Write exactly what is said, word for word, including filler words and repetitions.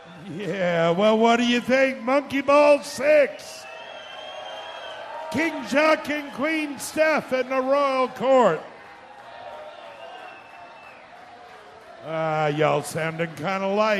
Yeah, well, what do you think? Monkey Ball six. King Jacques and Queen Steph in the royal court. Ah, uh, y'all sounding kind of light.